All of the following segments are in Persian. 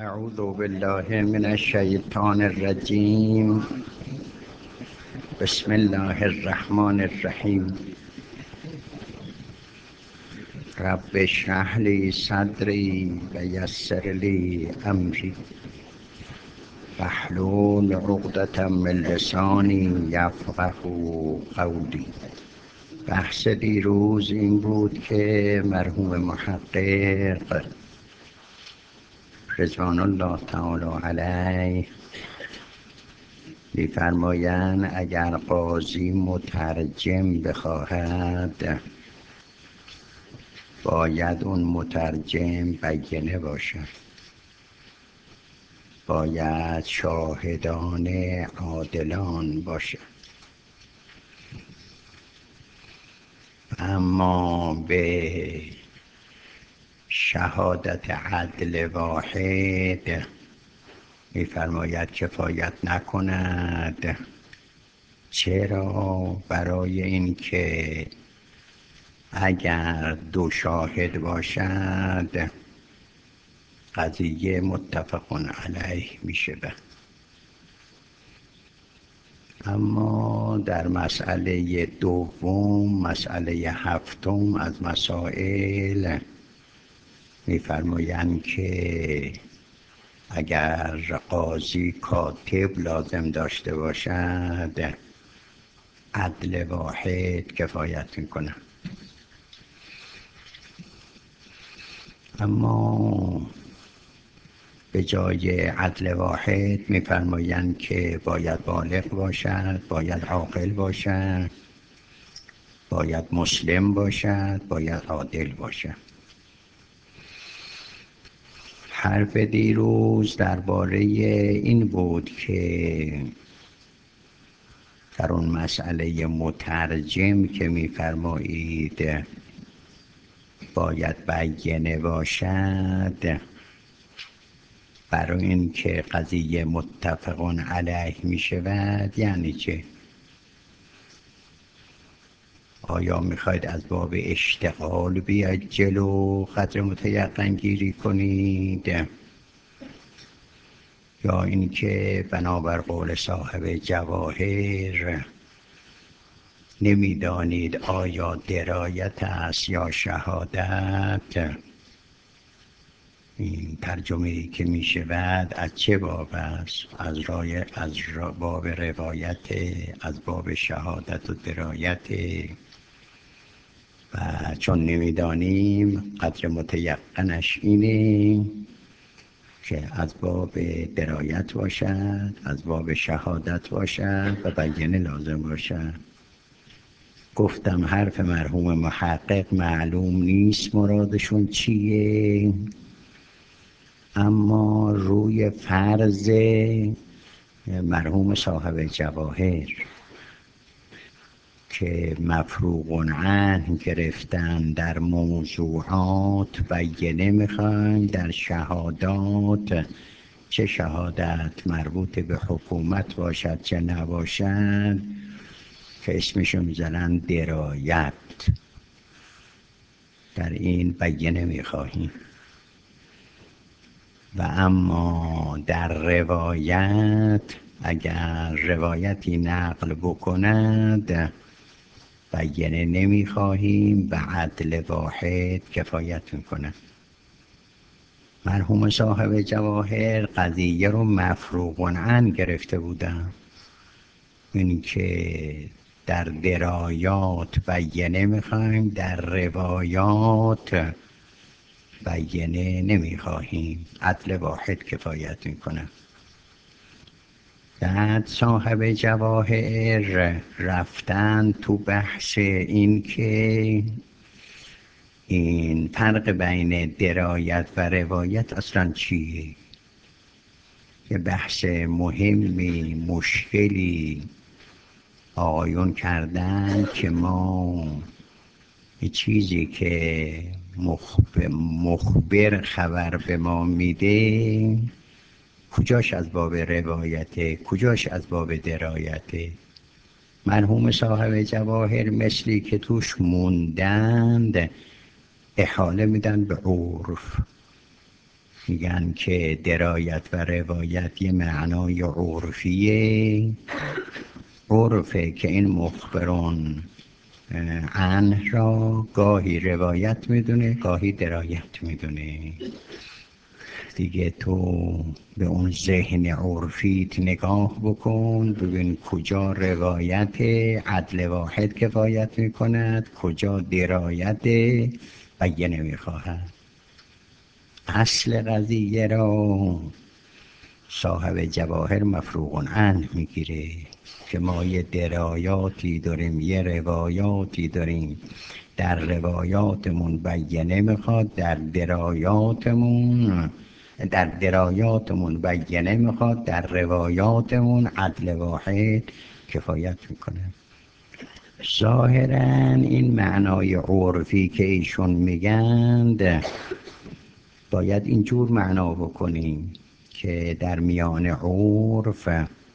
اعوذ بالله من الشیطان الرجیم. بسم الله الرحمن الرحیم. رب اشرح لی صدری و یسر لی امری واحلل عقدة من لسانی یفقهوا قولی. بحث دیروز این بود که مرحوم محقق رضوان الله تعالی علیه می‌فرمایند اگر قاضی مترجم بخواهد باید اون مترجم بینه باشد، باید شاهدان عادلان باشد. اما به شهادت عدل واحد می‌فرماید کفایت نکند. چرا؟ برای اینکه اگر دو شاهد باشد قضیه متفق علیه میشه. اما در مسئله دوم، مسئله هفتم از مسائل می‌فرمایند که اگر قاضی کاتب لازم داشته باشد عدل واحد کفایت میکنه. اما به جای عدل واحد می‌فرمایند که باید بالغ باشد، باید عاقل باشد، باید مسلم باشد، باید عادل باشد. حرف دیروز درباره این بود که در اون مسئله مترجم که می‌فرمایید باید بینه باشد، برای این که قضیه متفق علیه می شود یعنی چه؟ آیا میخواید از باب اشتغال بیاید جلو قدر متیقن گیری کنید، یا اینکه بنابر قول صاحب جواهر نمیدانید آیا درایت است یا شهادت؟ این ترجمه‌ای که می شود از چه باب است؟ از باب روایت، از باب شهادت و درایت. و چون نمیدانیم قدر متیقنش اینه که از باب درایت باشد، از باب شهادت باشد و بینه لازم باشد. گفتم حرف مرحوم محقق معلوم نیست مرادشون چیه، اما روی فرض مرحوم صاحب جواهر که مفروغ عنه گرفتن در موضوعات بینه میخوایم، در شهادات چه شهادت مربوط به حکومت باشد چه نباشد که اسمشو میزنن درایت، در این بینه میخواهیم. و اما در روایت اگر روایتی نقل بکند بینه نمیخواهیم، به عدل واحد کفایت میکنه. مرحوم صاحب جواهر قضیه رو مفروغ عنه گرفته بودن، این که در درایات بینه میخواهیم، در روایات بینه نمیخواهیم، عدل واحد کفایت میکنه. بعد صاحب جواهر رفتن تو بحث این که این فرق بین درایت و روایت اصلا چیه، که بحث مهمی مشکلی آقایون کردن که ما چیزی که مخبر خبر به ما میده کجاش از باب روایته، کجاش از باب درایته. مرحوم صاحب جواهر مثلی که توش موندند احاله میدن به عرف، میگن که درایت و روایت یه معنای عرفیه، عرفه که این مخبرون عنه را گاهی روایت میدونه گاهی درایت میدونه. دیگه تو به اون ذهن عرفیت نگاه بکن، ببین کجا روایت عدل واحد کفایت میکند، کجا درایت بیانه میخواهد. اصل قضیه را صاحب جواهر مفروغ عنه میگیره که ما یه درایاتی داریم، یه روایاتی داریم، در روایاتمون بیانه میخواد، در درایاتمون بیانه میخواد، در روایاتمون عدل واحد کفایت میکنه. ظاهرا این معنای عرفی که ایشون میگند باید اینجور معنا بکنیم که در میان عرف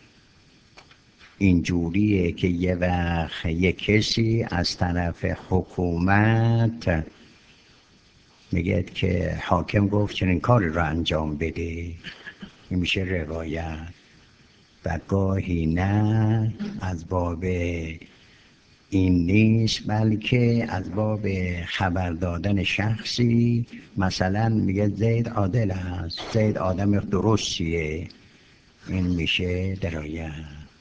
اینجوریه که یه وقت یه کسی از طرف حکومت میگه که حاکم گفت چنین کاری رو انجام بده، این میشه روایت. و گاهی نه از باب این نیست، بلکه از باب خبر دادن شخصی، مثلا میگه زید عادل است، زید آدم درستیه، این میشه درایت.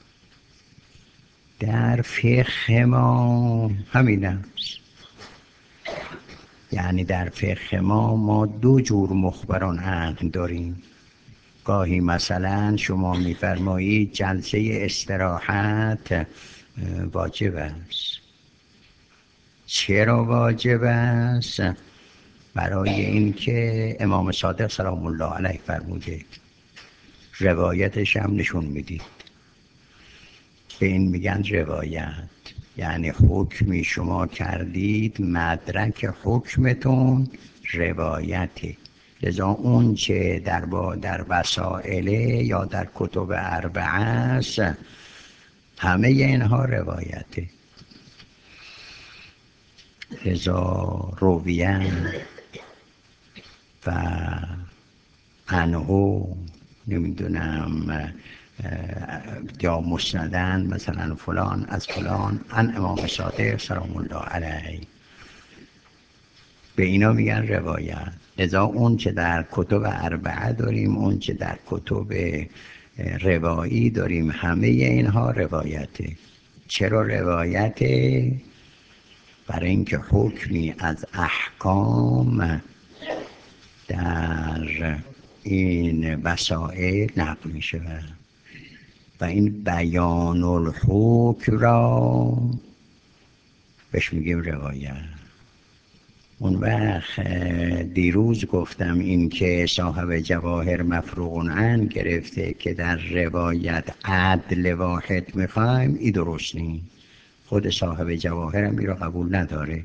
در فقه ما همین است، یعنی در فقه ما دو جور مخبران عنه داریم. گاهی مثلا شما میفرمایید جلسه استراحت واجب است. چرا واجب است؟ برای اینکه امام صادق سلام الله علیه فرموده، روایتش هم نشون میدید، به این میگن روایت، یعنی حکمی شما کردید مدرک حکمتون روایته. لذا اون چه در وسائله یا در کتب اربعه است همه اینها روایته. لذا رویان و عنه نمیدونم یا مسندن، مثلا فلان از فلان عن امام صادق سلام الله علیه، به اینا میگن روایت. لذا اون چه در کتب اربعه داریم، اون چه در کتب روایی داریم، همه اینها روایته. چرا روایته؟ برای اینکه حکمی از احکام در این وسائل نقل می شود و این بیان الحکم را بهش میگیم روایت. اون وقت دیروز گفتم این که صاحب جواهر مفروغ عنه گرفته که در روایت عدل واحد میخوایم، این درست نیست. خود صاحب جواهر هم این را قبول نداره.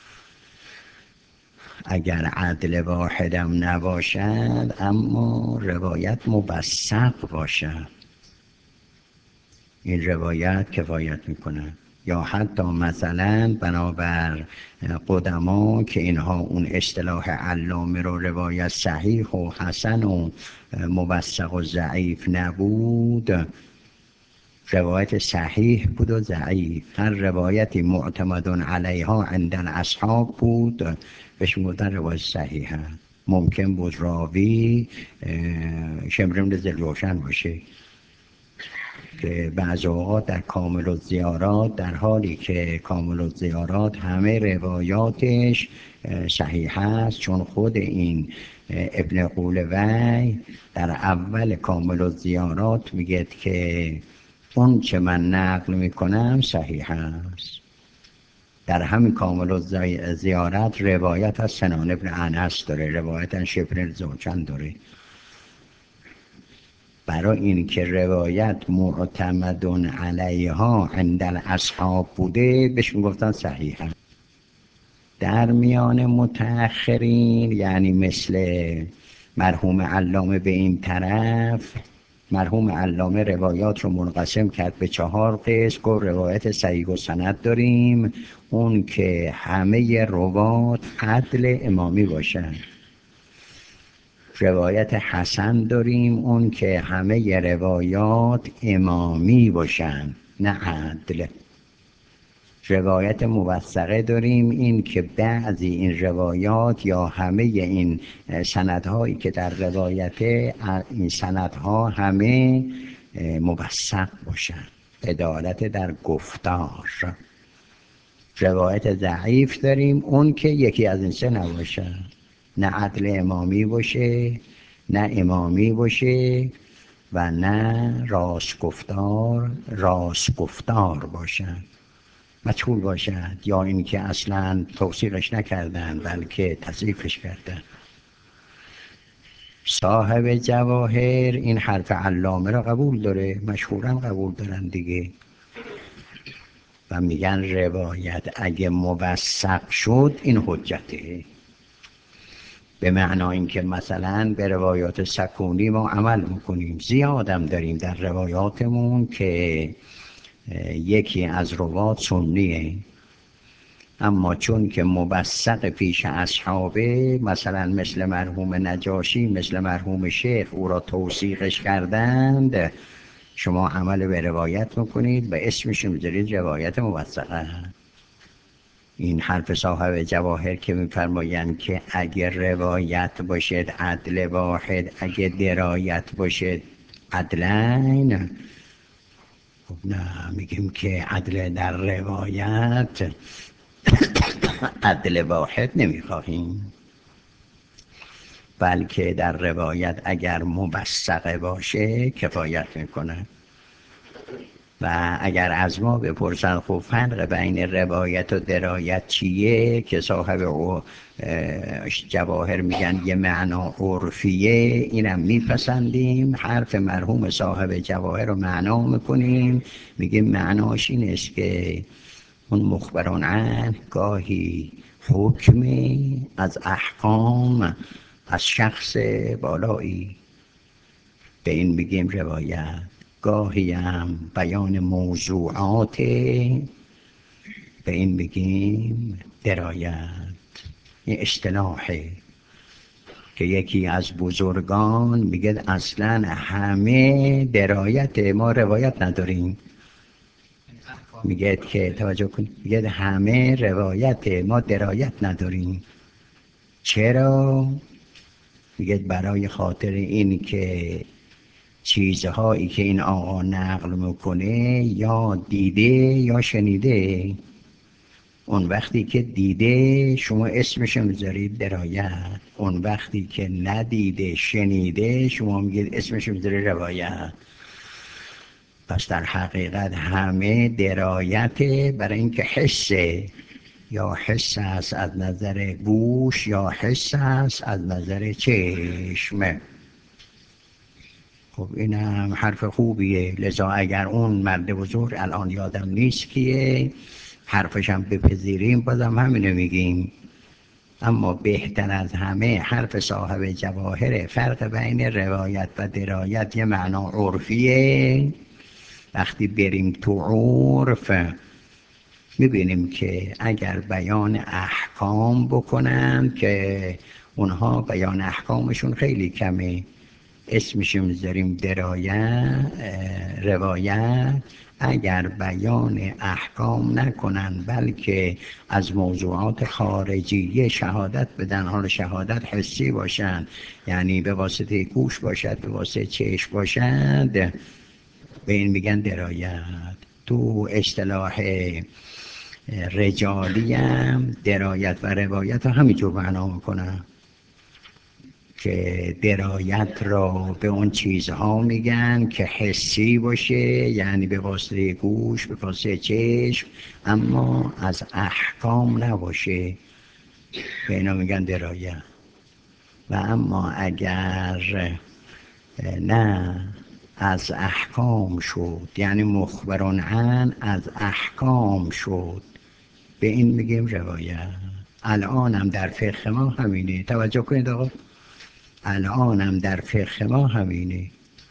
اگر عدل واحدم نباشد اما روایت مبسط باشد، این روایت کفایت میکنه. یا حتی مثلا بنابر قدما که اینها اون اصطلاح علامه رو روایت صحیح و حسن و موثق و ضعیف نبود، روایت صحیح بود و ضعیف. هر روایتی معتمد علیها عند الاصحاب بود بهش میگفتن روایت صحیحه. ممکن بود راوی شمر بن ذوالجوشن باشه که بعض اوقات در کامل الزیارات، در حالی که کامل الزیارات همه روایاتش صحیح است، چون خود این ابن قولوی در اول کامل الزیارات میگه که اون چه من نقل میکنم صحیح است. در همین کامل الزیارات روایت از سنان ابن انس داره، روایت از شبر زوجن داره. برای این که روایت معتمد علیها عند الاصحاب بوده بهش میگفتن صحیح. در میان متأخرین یعنی مثل مرحوم علامه به این طرف، مرحوم علامه روایات رو منقسم کرد به 4 قسم. گفت روایت صحیح و سند داریم، اون که همه روات عدل امامی باشن. روایت حسن داریم، اون که همه روایات امامی باشن نه عدل. روایت موثقه داریم، این که بعضی این روایات یا همه این سندهایی که در روایت این سندها همه موثق باشن، عدالت در گفتار. روایت ضعیف داریم، اون که یکی از این سه نباشه، نه عدل امامی باشه نه امامی باشه و نه راست گفتار باشن، مجهول باشد، یا این که اصلا توثیقش نکردن بلکه تضعیفش کردن. صاحب جواهر این حرف علامه را قبول داره، مشهورا قبول دارن دیگه، و میگن روایت اگه موثق شد این حجته، به معنای اینکه مثلا به روایات سکونی ما عمل میکنیم. زیادم داریم در روایاتمون که یکی از روات سنیه، اما چون که موثق پیش اصحابه، مثلا مثل مرحوم نجاشی، مثل مرحوم شیخ، او را توثیقش کردند، شما عمل به روایت میکنید و اسمش میذارید روایت موثقه. این حرف صاحب جواهر که میفرمایند که اگر روایت باشد عدل واحد، اگه درایت باشد عدلین، خب نه، میگیم که عدل در روایت عدل واحد نمیخواهیم، بلکه در روایت اگر موثقه باشه کفایت میکنه. و اگر از ما بپرسن خب فرق بین روایت و درایت چیه، که صاحب او جواهر میگن یه معنا عرفیه، اینم میپسندیم، حرف مرحوم صاحب جواهر رو معنا میکنیم، میگیم معناش این است که اون مخبران عنه گاهی حکمی از احکام از شخص بالایی، به این میگیم روایت. گاهی هم بیان موضوعات، به این میگیم درایت. این اصطلاحه که یکی از بزرگان میگه اصلا همه درایت، ما روایت نداریم. میگه که توجه کنید، میگه همه روایت، ما درایت نداریم. چرا؟ میگه برای خاطر این که چیزهایی که این آقا نقل میکنه یا دیده یا شنیده. اون وقتی که دیده شما اسمشو میذارید درایت، اون وقتی که ندیده شنیده شما میگید اسمشو میذارید روایت. پس در حقیقت همه درایت، برای اینکه حسه، یا حس است از نظر گوش یا حس است از نظر چشم. خب این هم حرف خوبیه، لذا اگر اون مرد بزرگ، الان یادم نیست کیه، حرفش هم بپذیریم بازم همینو میگیم، اما بهتر از همه حرف صاحب جواهر. فرق بین روایت و درایت یه معنا عرفیه. وقتی بریم تو عرف میبینیم که اگر بیان احکام بکنن، که اونها بیان احکامشون خیلی کمه، اسمشو میذاریم درایت، روایت. اگر بیان احکام نکنن بلکه از موضوعات خارجی شهادت بدن، حال شهادت حسی باشن، یعنی به واسطه گوش باشد، به واسطه چشم باشد، به این میگن درایت. تو اصطلاح رجالی هم درایت و روایت رو همینجور معنا میکنن، که درایت را به اون چیزها میگن که حسی باشه، یعنی به واسطه گوش، به واسطه چشم، اما از احکام نباشه، به اینا میگن درایت. و اما اگر نه از احکام شد، یعنی مخبران عن از احکام شد، به این میگیم روایت. الان هم در فقه ما همینه، توجه کنید آقا، الان هم در فقه ما همینه.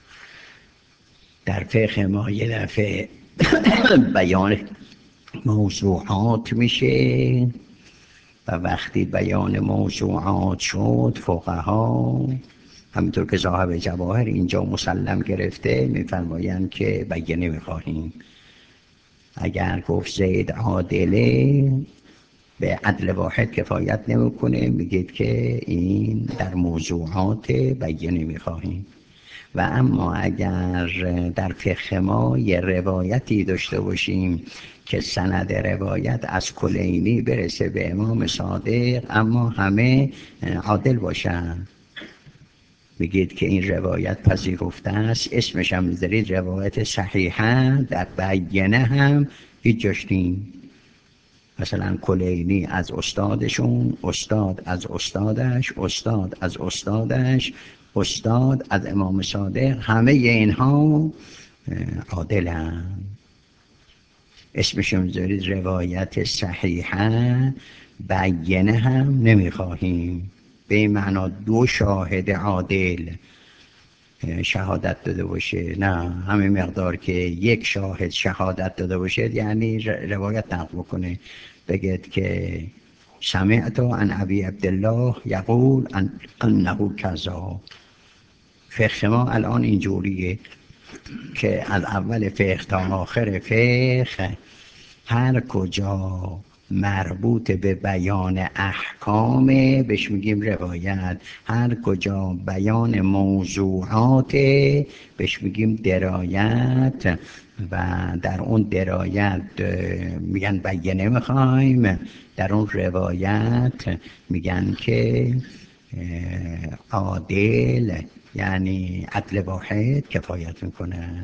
در فقه ما یه دفعه بیان موضوعات میشه و وقتی بیان موضوعات شد، فقها همینطور که صاحب جواهر اینجا مسلم گرفته میفرمایند که بیانه میخواهیم. اگر گفت زید عادله به عدل واحد کفایت نمیکنه، میگید که این در موضوعات بیانه میخواهیم. و اما اگر در فقه ما یه روایتی داشته باشیم که سند روایت از کلینی برسه به امام صادق اما همه عادل باشن، بگید که این روایت پذیرفته است، اسمش هم میذارید روایت صحیحه. در بیانه هم هیچ جاش نیست. مثلا کلینی از استادشون، استاد از استادش، استاد از استادش، استاد از امام صادق، همه اینها عادلن، اسمشون میذارید روایت صحیحه. بیانه هم نمیخواهیم، به این معنا دو شاهد عادل شهادت داده باشه، نه همین مقدار که یک شاهد شهادت داده باشه یعنی روایت نقل بکنه، بگید که سمعت عن ابی عبدالله یقول انه کذا. فقه ما الان اینجوریه که از اول فقه تا آخر فقه هر کجا مربوط به بیان احکام بهش میگیم روایت، هر کجا بیان موضوعات بهش میگیم درایت، و در اون درایت میگن بیانه میخوایم، در اون روایت میگن که عادل یعنی عدل واحد کفایت میکنه.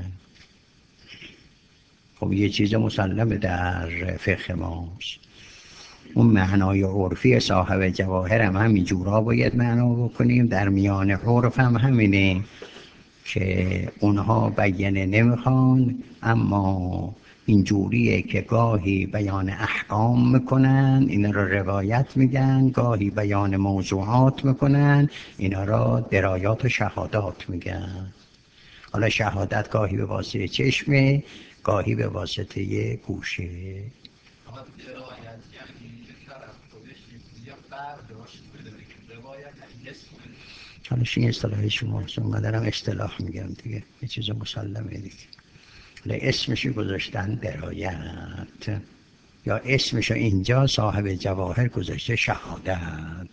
خب یه چیز مسلمه در فقه ماست. اون معنای عرفی صاحب جواهر هم همین جورا باید معنا بکنیم، در میان عرف هم همینه که اونها بیانه نمیخوان، اما اینجوریه که گاهی بیان احکام میکنن اینا را روایت میگن، گاهی بیان موضوعات میکنن اینا را درایات و شهادات میگن. حالا شهادت گاهی به واسطه چشمه، گاهی به واسطه گوشه. حالا این اصطلاح شما من دارم اصطلاح میگم دیگه، یه چیز مسلمه دیگه. حالا اسمشو گذاشتن درایت، یا اسمشو اینجا صاحب جواهر گذاشته شهادت.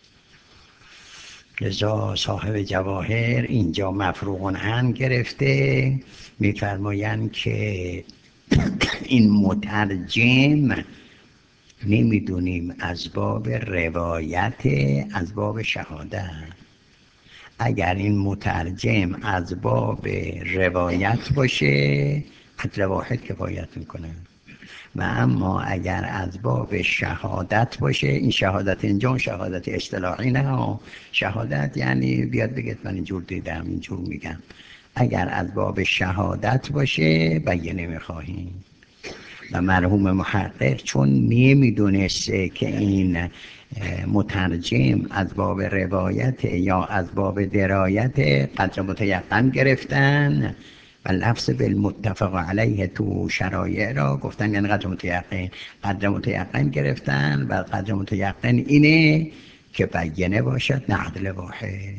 لذا صاحب جواهر اینجا مفروغ عنه گرفته، میفرمایند که این مترجم نمیدونیم از باب روایت از باب شهادت. اگر این مترجم از باب روایت باشه عدل واحد کفایت میکنه، و اما اگر از باب شهادت باشه، این شهادت اینجا شهادت اصطلاحی نه، شهادت یعنی بیاد بگید من اینجور دیدم اینجور میگم. اگر از باب شهادت باشه بیانه میخواهیم. و مرحوم محقق چون نمیدونسته که این مترجم از باب روایت یا از باب درایت، قدر متیقن گرفتن و لفظ بالمتفق علیه تو شرایع را گفتن یعنی قدر متیقن. قدر متیقن گرفتن و قدر متیقن اینه که بیانه باشد نه عدل واحد.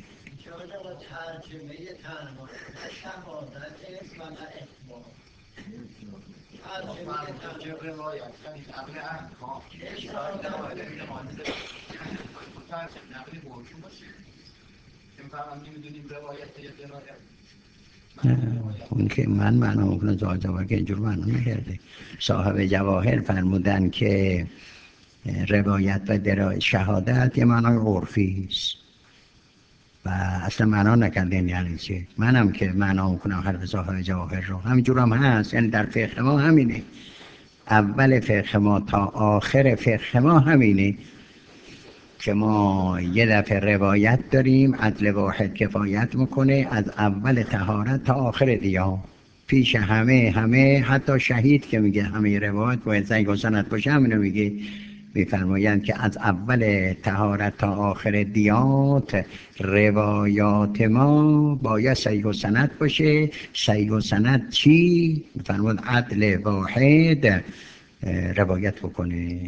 اون که من معنا میکنه صاحب جواهر که اینجور معنا نکرده. صاحب جواهر فرمودن که روایت و شهادت یه معنای عرفی است و اصلا معنا نکردین یعنی چی. منم که معنا میکنم حرف صاحب جواهر رو همینجور هم هست، یعنی در فقه ما همینه، اول فقه ما تا آخر فقه ما همینه که ما یه دفعه روایت داریم عدل واحد کفایت میکنه از اول طهارت تا آخر دیار، پیش همه حتی شهید که میگه همه روایت باید صحیح و سند باشه همینو میگه. میفرمایند که از اول طهارت تا آخر دیات روایات ما باید صحیح و سند باشه. صحیح و سند چی؟ میفرمایند عدل واحد روایت بکنه.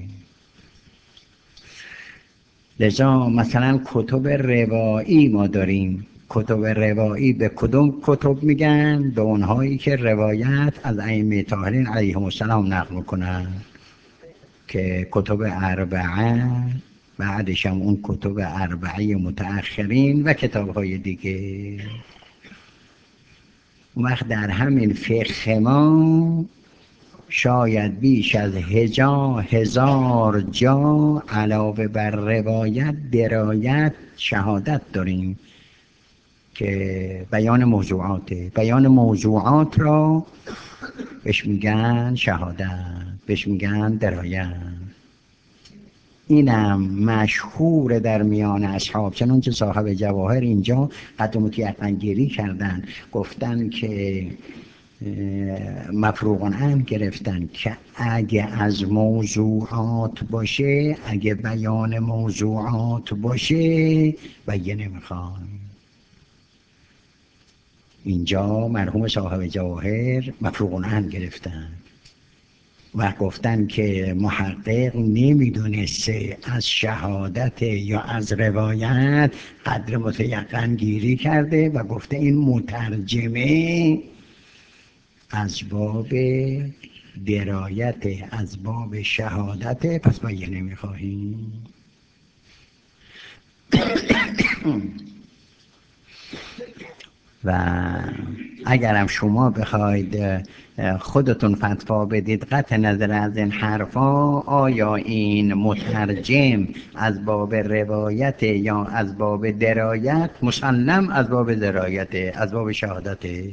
لذا مثلا کتب روایی ما داریم، کتب روایی به کدوم کتب میگن؟ به اونهایی که روایت از ائمه طاهرین علیهم السلام نقل میکنن که کتب اربعه، بعدش هم اون کتب اربعه متأخرین و کتاب‌های دیگه. اون وقت در همین فقه ما شاید بیش از 1000 جا علاوه بر روایت درایت شهادت داریم که بیان موضوعاته. بیان موضوعات را بهش میگن شهادت، بهش میگن درایت. اینم مشهور در میان اصحاب، چنانچه صاحب جواهر اینجا قد متیقنگیری کردن، گفتن که مفروغ عنه گرفتن که اگه از موضوعات باشه، اگه بیان موضوعات باشه بینه میخوان. اینجا مرحوم صاحب جواهر مفروغ عنه گرفتن و گفتن که محقق نمیدونسته از شهادت یا از روایت قدر متیقن گیری کرده و گفته این مترجمه از باب درایت، از باب شهادت، پس بیانه میخواهیم. و اگرم شما بخواید خودتون فتوا بدید قطع نظر از این حرفا، آیا این مترجم از باب روایت یا از باب درایت؟ مسلم از باب درایت، از باب شهادت.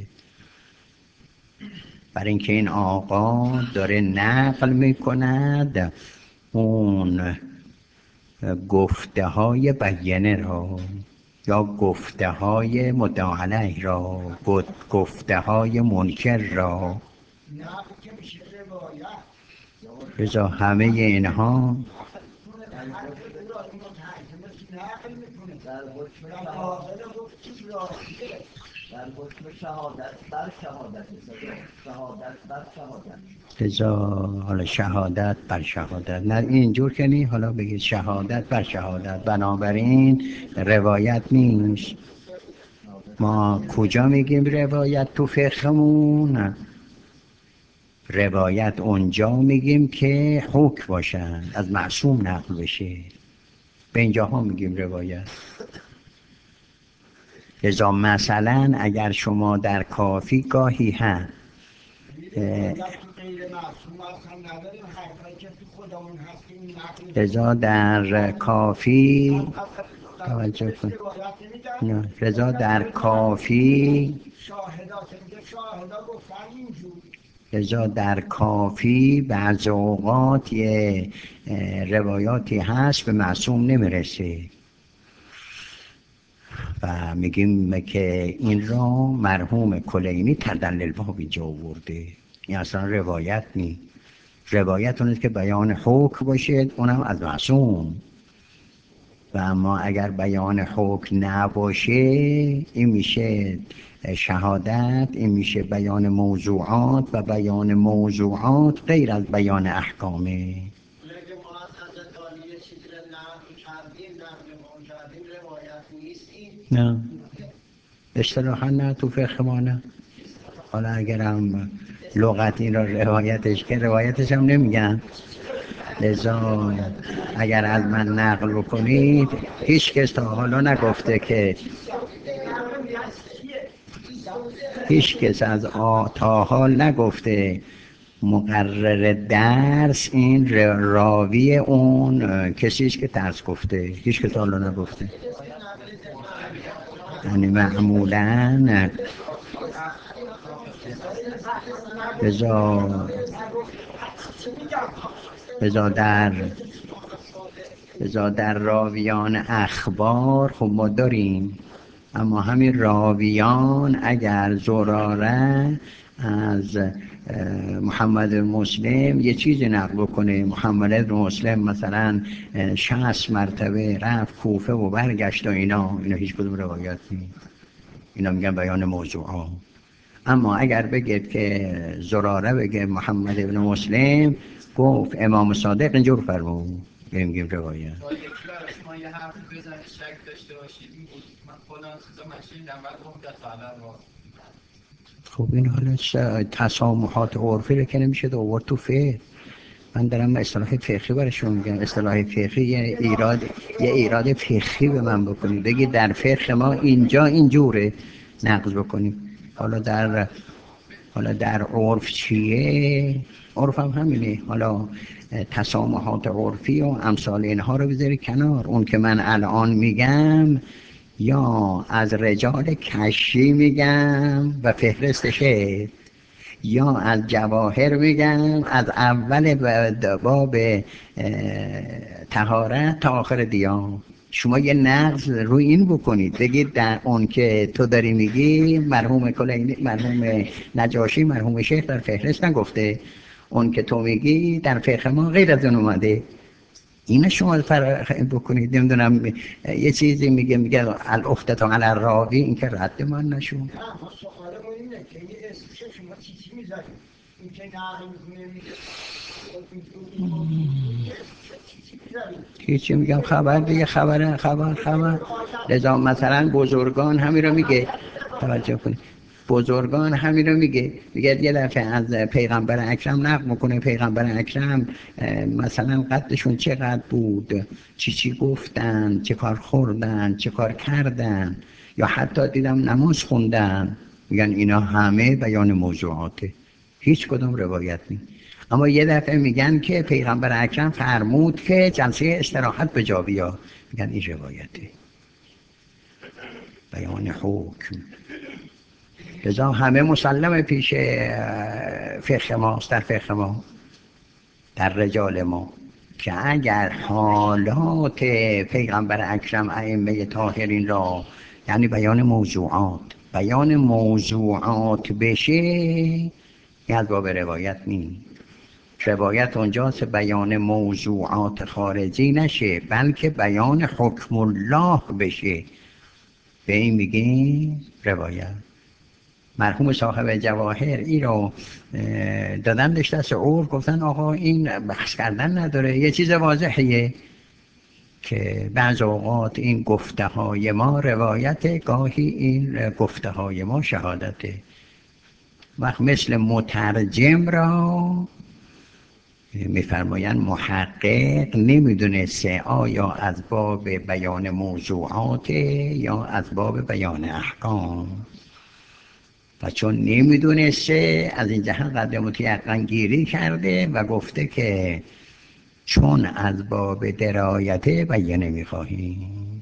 برای اینکه این آقا داره نقل میکند اون گفته های بیانه را یا گفته های مدعی علیه را، گفته های منکر را. رضا همه اینها لذا حالا شهادت بر شهادت، نه اینجور که نی، حالا بگید شهادت بر شهادت. بنابراین روایت نیست. ما کجا میگیم روایت تو فقهمون؟ روایت اونجا میگیم که حکم باشن، از معصوم نقل بشه، به اینجاها میگیم روایت. لذا مثلا اگر شما در کافی گاهی هم لذا در کافی توجه کن، لذا در کافی لذا در کافی بعض اوقات یه روایاتی هست به معصوم نمیرسه و میگیم که این را مرحوم کلینی تردن للباب اینجا آورده. این اصلا روایت نی. روایت اونه که بیان حکم باشه، اونم از معصوم. و اما اگر بیان حکم نباشه این میشه شهادت، این میشه بیان موضوعات و بیان موضوعات غیر از بیان احکامه. نه اصطلاحا نه، تو فقه ما نه. حالا اگرم لغت این را روایتش که روایتش هم نمیگن. لذا اگر از من نقل بکنید، هیچ کس تا حالا نگفته که هیچ کس از تا حال نگفته مقرر درس این راوی اون کسیش که درس گفته. هیچ کس تا حالا نگفته. یعنی معمولاً بذار در راویان اخبار خب ما داریم، اما همین راویان اگر زراره از محمد مسلم یه چیزی نقل کنه، محمد مسلم مثلا 60 مرتبه رفت کوفه و برگشت و اینا هیچ کدوم روایت نیست. اینا میگن بیان موضوعات. اما اگر بگید که زراره بگه محمد ابن مسلم گفت امام صادق اینجور فرمود، میگیم روایت. یکی برای شما یه حرف بزنید شک داشته باشید این بود من خودم چیزا مشینیدم بعد مدت علا خب این حالا تسامحات عرفی رو که نمیشه آورد تو فقه. من دارم اصطلاح فقهی برشون میگم. اصطلاح فقهی یه ایراد فقهی به من بکنید بگید در فقه ما اینجا اینجوره نقض بکنیم. حالا در عرف چیه؟ عرف هم همینه. حالا تسامحات عرفی و امثال اینها رو بذاری کنار. اون که من الان میگم یا از رجال کشی میگم و فهرستشه، یا از جواهر میگم از اول باب طهارت تا آخر دیان. شما یه نقض روی این بکنید بگید در اون که تو داری میگی مرحوم کلینی، مرحوم نجاشی، مرحوم شیخ در فهرست نگفته، اون که تو میگی در فقه ما غیر از اون اومده. اینو شما فرق بکنید. نمیدونم یه چیزی میگه الافتتان علی الراوی، این که رد من نشون. نه ما سوالمون اینه که این اسمش شما چی میذارید؟ این که نقل میکنه میگه چی میگم خبر دیگه، خبر. لذا مثلا بزرگان همین رو میگه، توجه کنید، بزرگان همین رو میگه یه دفعه از پیغمبر اکرم نقل میکنه. پیغمبر اکرم مثلا قدشون چقدر بود، چی گفتن، چه کار خوردن، چه کار کردن، یا حتی دیدم نماز خوندن، میگن اینا همه بیان موضوعاته، هیچ کدوم روایت نیست. اما یه دفعه میگن که پیغمبر اکرم فرمود که جلسه استراحت به جا بیار، میگن این روایته، بیان حکم. لذا همه مسلمه پیش فقه ماست، در فقه ما، در رجال ما، که اگر حالات پیغمبر اکرم ائمه طاهرین را، یعنی بیان موضوعات بشه، این از باب روایت نیست. روایت اونجاست بیان موضوعات خارجی نشه بلکه بیان حکم الله بشه، به این میگیم روایت. مرحوم صاحب جواهر این رو دادندش دست عرف، گفتن آقا این بحث کردن نداره، یه چیز واضحیه که بعض اوقات این گفته های ما روایت، گاهی این گفته های ما شهادته. وقت مثل مترجم را میفرمایند محقق نمیدونسته آیا از باب بیان موضوعات یا از باب بیان احکام، و چون نمیدونسته از این جهت قدر متیقن گیری کرده و گفته که چون از باب درایت بیانه میخواهیم.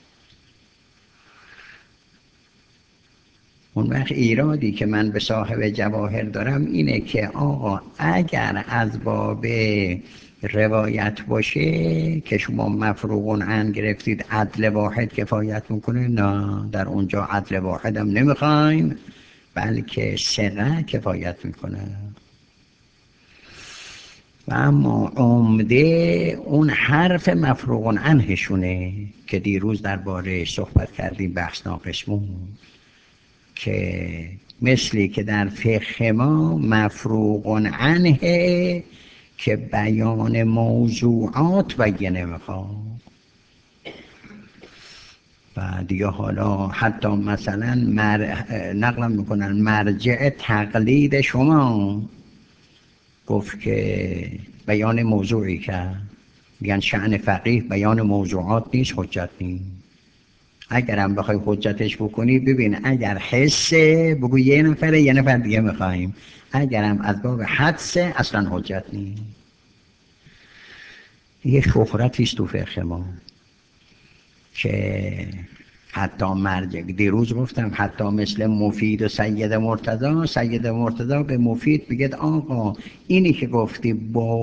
اون وقت ایرادی که من به صاحب جواهر دارم اینه که آقا اگر از باب روایت باشه که شما مفروغ عن گرفتید عدل واحد کفایت میکنه، نه در اونجا عدل واحد هم نمیخوایم بلکه ثقه کفایت میکنه. و اما عمده اون حرف مفروغ عنهشونه که دیروز درباره صحبت کردیم، بحث ناقصمون، که مثلی که در فقه ما مفروغ عنه که بیان موضوعات بیانه میخواد. و دیگه حالا حتی مثلا نقلم میکنن مرجع تقلید شما گفت که بیان موضوعی کرد، میگن شأن فقیه بیان موضوعات نیست، حجت نیست. اگرم بخوای حجتش بکنی ببین اگر حسه بگو یه نفر دیگه میخواییم، اگرم از باب حدسه اصلا حجت نیست. یه شهرتیست تو فقه ما که حتی مرجع، دیروز گفتم حتی مثل مفید و سید مرتضی به مفید بگید آقا اینی که گفتی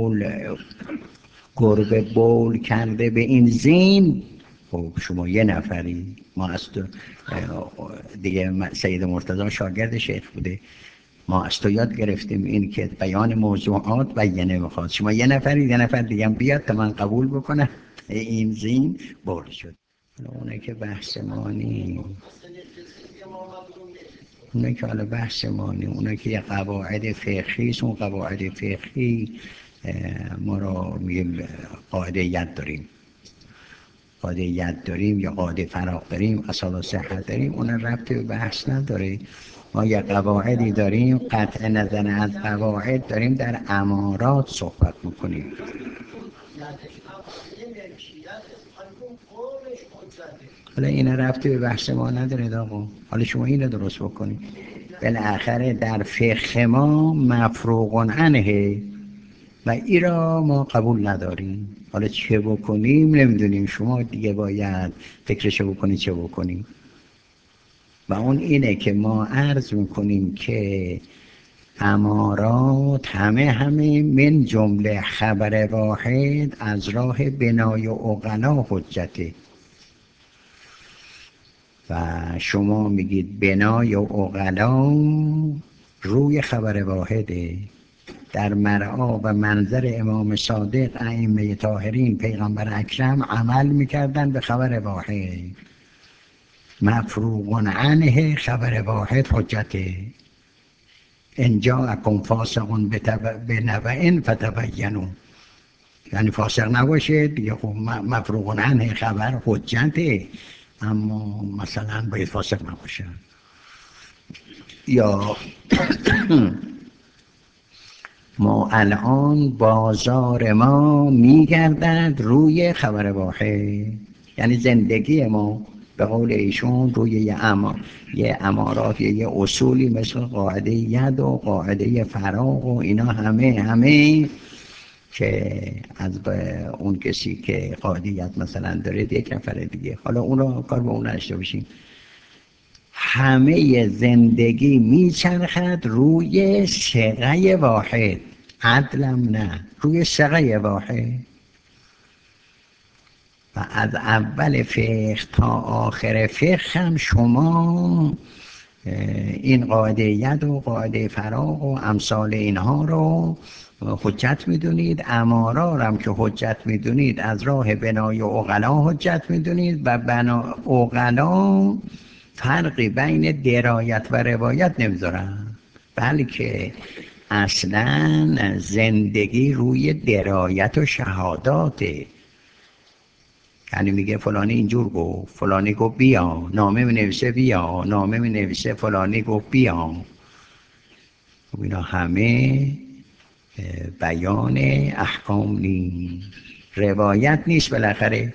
گربه بول کرده به این زین، خب شما یه نفری، ما از تو دیگه سید مرتضی شاگرد شیخ بوده، ما از تو یاد گرفتیم این که بیان موضوعات بیانه میخواد، شما یه نفری، یه نفر دیگه هم بیاد تا من قبول بکنم این زین بول شد. اونه که بحث ما نیم، اونه که حالا بحث ما نیم، اونه که یه قواعد فقهی است، اون قواعد فقهی ما رو میگیم قاعده ید داریم، قاعده ید داریم یا قاعده فراغ داریم، اصال صحت داریم، اون ربطی به بحث نداره. ما یه قواعدی داریم، قطع نظر از قواعد داریم، در امارات صحبت میکنیم. حالا این ربطی به بحث ما نداره آقا، حالا شما اینو درست بکنید. بالاخره در فقه ما مفروغ عنه و این را ما قبول نداریم. حالا چه بکنیم نمیدونیم، شما دیگه باید فکرشو بکنید چه بکنیم. و اون اینه که ما عرض میکنیم که امارات همه من جمله خبر واحد از راه بنای و عقلا حجته. و شما میگید بنای و عقلا روی خبر واحده. در مرعا و منظر امام صادق ائمه طاهرین پیغمبر اکرم عمل میکردن به خبر واحد. مفروغ عنه خبر واحد حجته. ان جاءکم فاسق بنبأ فتبینوا، یعنی فاسق نباشه دیگه، خب مفروغ عنه خبر حجته، اما مثلا باید فاسق نباشه. یا ما الان بازار ما میگردد روی خبر واحد، یعنی زندگی ما به قول ایشون روی یه امارات، یه اصولی مثل قاعده ید و قاعده فراغ و اینا همه که از اون کسی که قاعده ید مثلا داره یک نفر دیگه، حالا اون رو کار به اون نشته باشیم، همه زندگی میچرخد روی صیغه واحد، عدلم نه، روی صیغه واحد. و از اول فقه تا آخر فقه هم شما این قاعده ید و قاعده فراغ و امثال اینها رو حجت میدونید. امارا رو هم که حجت میدونید از راه بنای و عقلا حجت میدونید. و بنا عقلا فرقی بین درایت و روایت نمیذارن، بلکه اصلا زندگی روی درایت و شهاداته. یعنی میگه فلانی اینجور گفت، فلانی گفت بیا، نامه می نویسه بیا، نامه می نویسه فلانی گفت بیا. خب اینا همه بیان احکام نیست، روایت نیست بالاخره.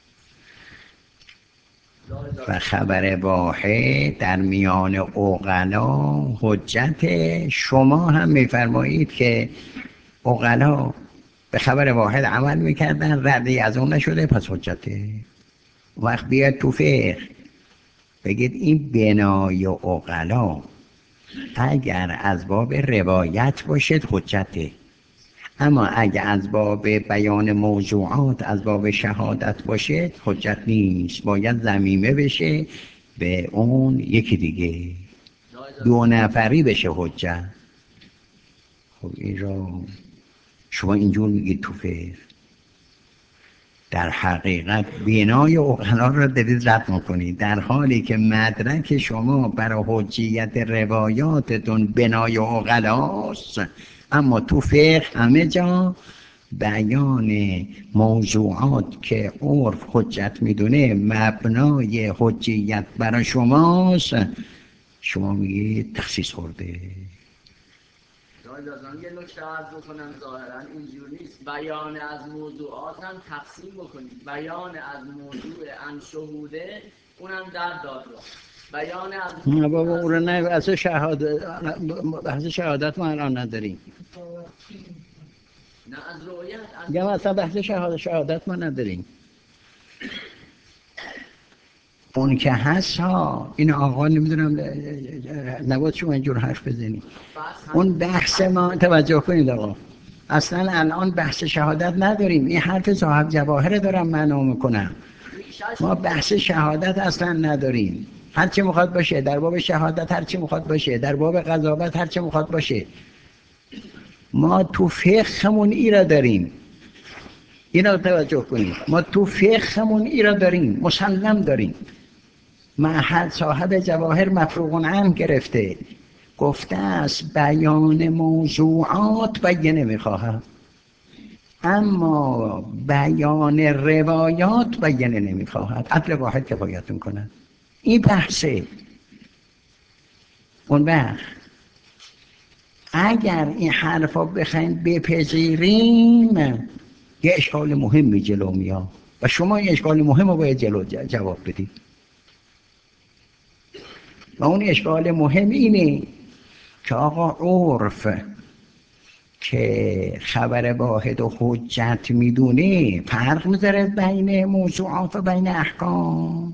و خبر واحد در میان عقلا حجت. شما هم میفرمایید که عقلا به خبر واحد عمل میکردن، ردی از اون نشده، پس حجته. وقت بیاد تو فقه بگید این بنای عقلا اگر از باب روایت باشد حجته، اما اگر از باب بیان موضوعات، از باب شهادت باشه حجت نیست، باید ضمیمه بشه به اون یکی دیگه، دو نفری بشه حجت. خب این رو شما اینجور میگید تو فقه، در حقیقت بنای عقلا رو دارید رد میکنید، در حالی که مدرک شما برای حجیت روایاتتون بنای عقلاست، اما تو فقه همه جا بیان موضوعات که عرف حجت میدونه مبنای حجیت برای شماست، شما میگید تخصیص خورده. دادازان یه نکته عرض بکنم، ظاهرا اینجور نیست. بیان از موضوعات هم تقسیم بکنید. بیان از موضوع انشهوده اونم در دادگاه. بیان از نه بابا اون رو نه، بحث شهادت ما الان نداریم. نه از رؤیت یا اصلا بحث شهادت ما نداریم. اون که هست ها، این آقا نمیدونم نباید شما اینجور حرف بزنید. اون بحث ما توجه کنید آقا، اصلا الان بحث شهادت نداریم. این حرف صاحب جواهر دارم معنا میکنم. ما بحث شهادت اصلا نداریم. هر چی میخواد باشه در باب شهادت، هر چی میخواد باشه در باب قضاوت، هر چی میخواد باشه. ما تو فقهمون ای را داریم، اینا توجه کنید. ما تو فقهمون ای را داریم، مسلم داریم. محل صاحب جواهر مفروغ عنه گرفته، گفته است بیان موضوعات بینه میخواهم. اما بیان روایات بیانه نمیخواهد. عدل واحد کفایت میکند. این بحثه. اون وقت اگر این حرفا بخوایم بپذیریم یه اشکال مهمی جلو میاد و شما این اشکال مهم رو باید جلو جواب بدید. و اون اشکال مهم اینه که آقا عرف که خبر واحد و حجت میدونه فرق میذاره بین موضوعات و بین احکام.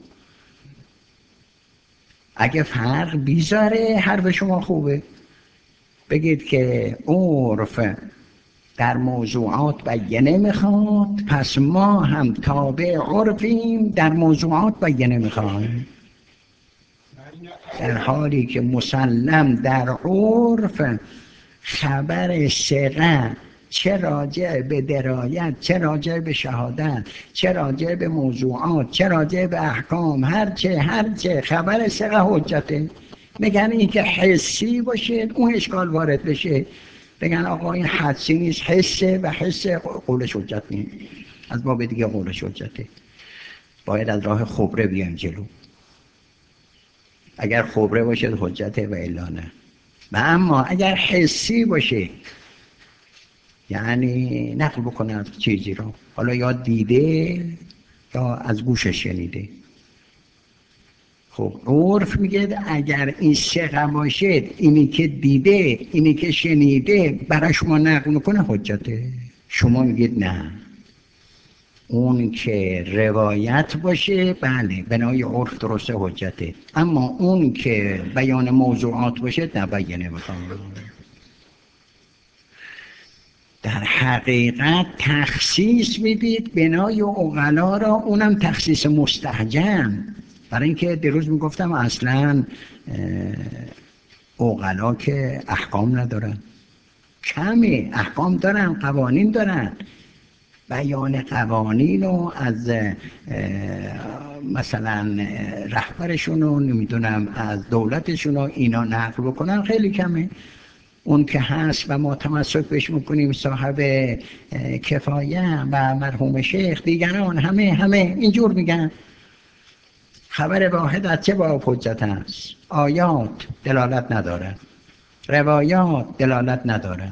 اگه فرق بیذاره حرف شما خوبه. بگید که عرف در موضوعات بیانه میخواد، پس ما هم تابع عرفیم در موضوعات بیانه میخوایم. در حالی که مسلم در عرف خبر ثقه چه راجع به درایت، چه راجع به شهادت، چه راجع به موضوعات، چه راجع به احکام، هرچه خبر ثقه حجته. میگن این که حسی باشه اون اشکال وارد بشه، بگن آقا این حسی نیست، حسه و حس قولش حجت نیست، از باب دیگه قولش حجته. باید از راه خبره بیایم جلو. اگر خبره باشه حجته و الا نه. و اما اگر حسی باشه یعنی نقل بکنه از چیزی رو، حالا یا دیده یا از گوشش شنیده. خب عرف میگه اگر این ثقه باشه، اینی که دیده اینی که شنیده برای شما نقل میکنه حجته. شما میگید نه، اون که روایت باشه بله بنای عرف درسته حجته، اما اون که بیان موضوعات باشه نبینه میکنه. در حقیقت تخصیص میدید بنای عقلا را، اونم تخصیص مستحجم. برای اینکه دیروز میگفتم اصلا عقلا که احکام ندارن، کمی احکام دارن، قوانین دارن. بیان قوانین رو از مثلا رهبرشون و نمیدونم از دولتشون و اینا نقل بکنن خیلی کمه. اون که هست و ما تمسک بهش میکنیم صاحب کفایه و مرحوم شیخ، دیگران همه اینجور میگن. خبر واحد از چه باب حجت است؟ آیات دلالت نداره، روایات دلالت نداره،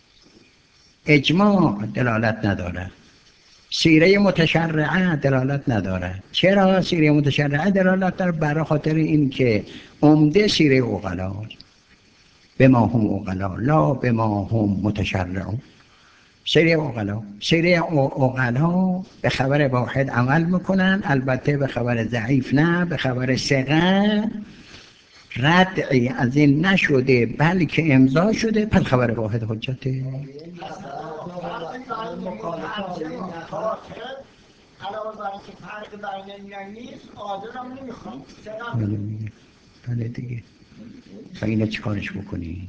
اجماع دلالت نداره، سیره متشرعه دلالت نداره. چرا سیره متشرعه دلالت داره؟ برای خاطر این که عمده سیره عقلا بما هم عقلا لا بما هم متشرعون. سیره عقلا به خبر واحد عمل میکنن، البته به خبر ضعیف نه، به خبر ثقه ردعی از این نشده بلکه امضا شده، پس خبر واحد حجته. علاوه بر اینکه فرق بین اینا نیست، عادلم نمیخوام. بله دیگه. تا اینو چیکارش بکنی؟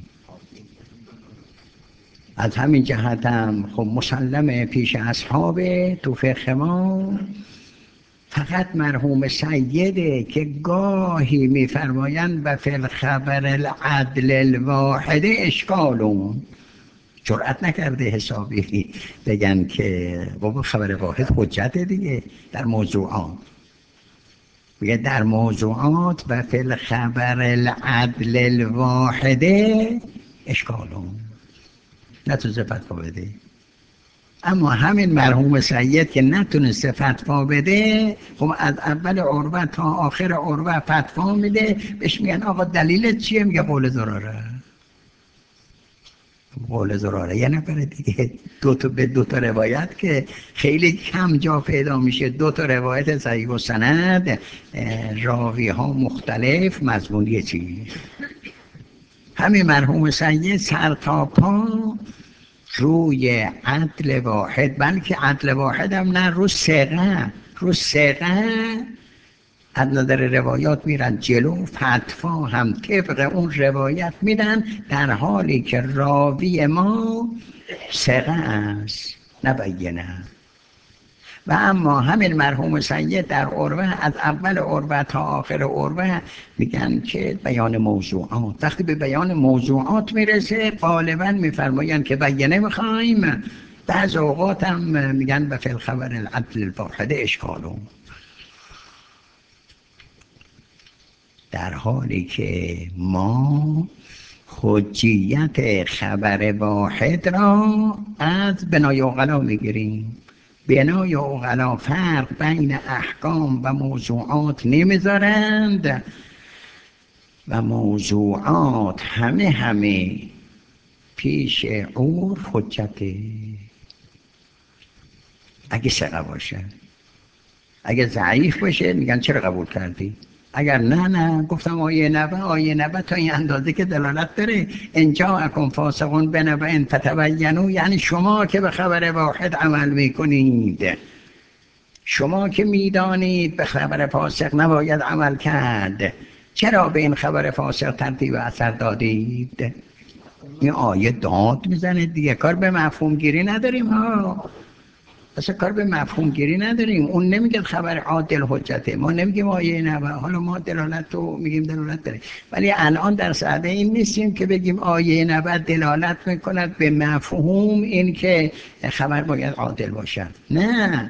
از همین جهت هم خب مسلمه پیش اصحاب تو فقه ما فقط مرحوم سیده که گاهی میفرمایند و فی الخبر العدل الواحد اشکالون، جرأت نکرده حسابی بگن که بابا خبر واحد حجت دیگه در موضوعات. میگه در موضوعات و فی الخبر العدل الواحد اشکالون، نتونسته فتوا بده. اما همین مرحوم سید که نتونسته فتوا بده، خب از اول عروه تا آخر عروه فتوا میده، بهش میگن آقا دلیلت چیه؟ میگه قول زراره. قول زراره یه نفر دیگه دو تا روایت که خیلی کم جا پیدا میشه، دو تا روایت صحیح و سند، راوی ها مختلف، مضمون یه چیز. همین مرحوم سید سر تا پا روی عدل واحد، بلکه عدل واحد هم نه، رو ثقه از نظر روایات میرن جلو، فتوا هم طبق اون روایت میدن، در حالی که راوی ما ثقه است نبینه. و اما همین مرحوم سید در عروه از اول عروه تا آخر عروه میگن که بیان موضوعات. وقتی به بیان موضوعات میرسه غالبا میفرماین که بیانه میخوایم، بعض اوقات هم میگن به فی خبر العدل الواحد اشکالو، در حالی که ما حجیت خبر واحد را از بنای عقلا میگیریم. بنای عقلا فرق بین احکام و موضوعات نمیذارند و موضوعات همه پیش عرف حجته. اگه ثقه باشه، اگه ضعیف باشه میگن چرا قبول کردی؟ اگر نه گفتم آیه نبه تا این اندازه که دلالت داره ان جاءکم فاسق بنبأ فتبینوا، یعنی شما که به خبر واحد عمل میکنید، شما که میدانید به خبر فاسق نباید عمل کرد، چرا به این خبر فاسق ترتیب اثر دادید؟ این آیه داد میزنه دیگه. کار به مفهوم گیری نداریم ها، اصلا کار به مفهوم گیری نداریم. اون نمیگه خبر عادل حجته، ما نمیگیم آیه نبه، حالا ما دلالت رو میگیم دلالت داره، ولی الان در صدد این نیستیم که بگیم آیه نبه دلالت میکند به مفهوم این که خبر باید عادل باشد. نه،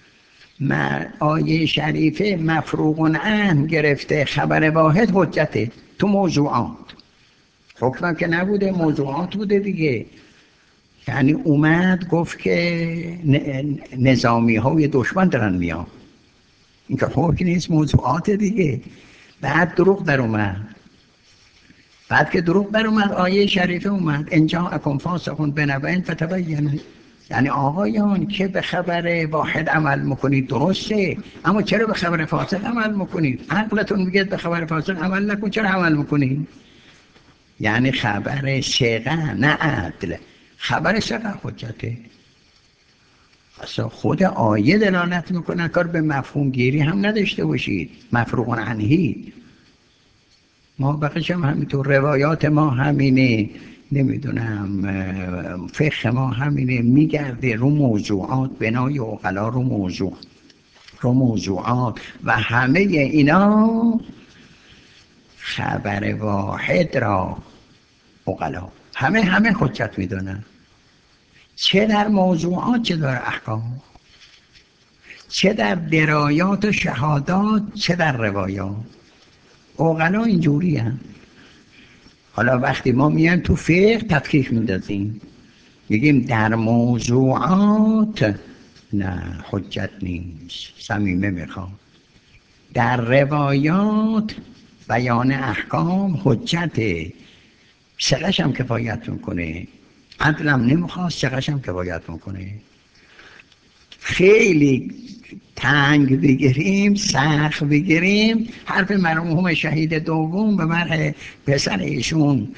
آیه شریفه مفروغ عنه گرفته خبر واحد حجته تو موضوعات، حکم که نبوده، موضوعات بوده دیگه. یعنی اومد گفت که نظامی های دشمن دارن میان، این که حکم نیست، موضوعات دیگه. بعد دروغ در اومد، بعد که دروغ در اومد آیه شریفه اومد ان جاءکم فاسق بنبأ فتبینوا، یعنی آقایان که به خبر واحد عمل میکنید درسته، اما چرا به خبر فاسق عمل میکنید؟ عقلتون میگه به خبر فاسق عمل نکن، چرا عمل میکنید؟ یعنی خبر ثقه نه عدل، خبر ثقه حجته. اصلا خود آیه دلالت میکنه، کار به مفهوم گیری هم نداشته باشید، مفروغ عنهی. ما بقیش هم همینطور، روایات ما همینه، نمیدونم فقه ما همینه، میگرده رو موضوعات، بنای عقلا رو موضوعات و همه اینا خبر واحد را عقلا همه حجت میدونن، چه در موضوعات چه در احکام، چه در درایات و شهادات چه در روایات. عقلا اینجوری هم. حالا وقتی ما میایم تو فقه تفکیک میندازیم، میگیم در موضوعات نه حجت نیست، صمیمه میخوام، در روایات بیان احکام حجته، ثقه‌ش هم کفایت میکنه، عدلم نمیخواست ثقه‌ش هم کفایت میکنه. خیلی تنگ بگیریم، سخت بگیریم، حرف مرحوم شهید دوم به من پسر ایشون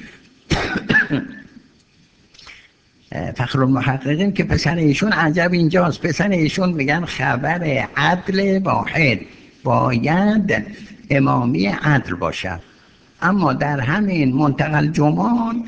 فخرالمحققین که پسر ایشون عجب اینجاست، پسر ایشون میگن خبر عدل واحد باید امامی عدل باشد، اما در همین منتقى الجمان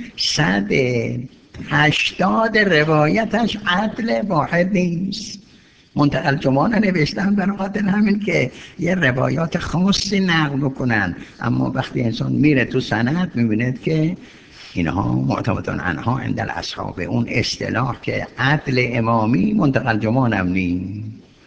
180 روایتش عدل واحد نیست. منتقى الجمان نوشتن برای خاطر همین که یه روایات خاصی نقل بکنن، اما وقتی انسان میره تو سند میبیند که اینها معتمدون عنها عند الاصحاب، اون اصطلاح که عدل امامی منتقى الجمان هم نیست.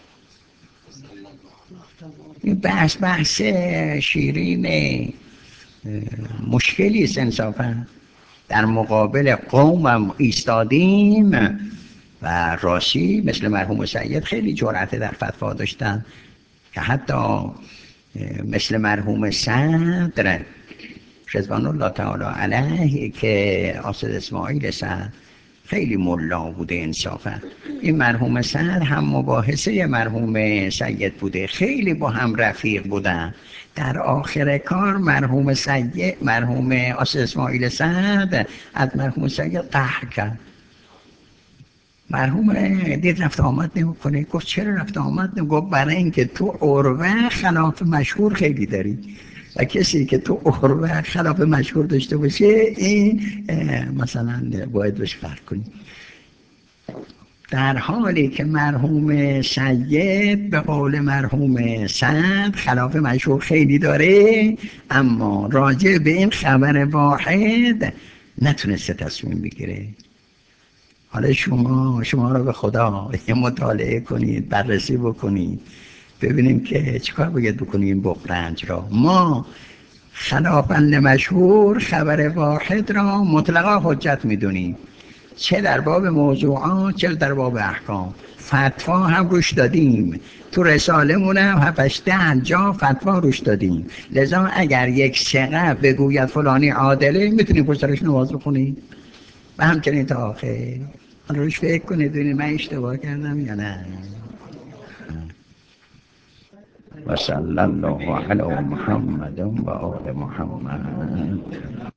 این بحث شیرین مشکلی است انصافا. در مقابل قومم ایستادیم و راستی مثل مرحوم سید خیلی جرأت در فتوا داشتن که حتی مثل مرحوم صدر رضوان الله تعالی علیه که آصد اسماعیل صدر خیلی ملا بوده انصافا، این مرحوم صدر هم مباحثه مرحوم سید بوده، خیلی با هم رفیق بودن. در آخر کار مرحوم آصد اسماعیل صدر از مرحوم سید قهر کرد. مرحوم دید رفت آمد نمیکنه، گفت چرا رفت آمد نمیکنه؟ گفت برای اینکه تو عروه خلاف مشهور خیلی داری و کسی که تو عروه خلاف مشهور داشته باشه این مثلا باید بهش فرق کنی. در حالی که مرحوم سید به قول مرحوم صدر خلاف مشهور خیلی داره، اما راجع به این خبر واحد نتونسته تصمیم بگیره. حالا شما رو به خدا یه مطالعه کنید، بررسی بکنید، ببینیم که چیکار باید بکنیم این بغرنج را. ما خلافاً لمشهور خبر واحد را مطلقا حجت میدونیم، چه در باب موضوعات چه در باب احکام. فتوا هم روش دادیم، تو رساله مونم 7-8 جا فتوا روش دادیم. لذا اگر یک ثقه بگوید فلانی عادله، میتونیم پشترش نماز بخونیم و همچنین تا آخر. روش فکر کنید ببینید من اشتباه کردم یا نه. و صلی الله علی محمد و آل محمد.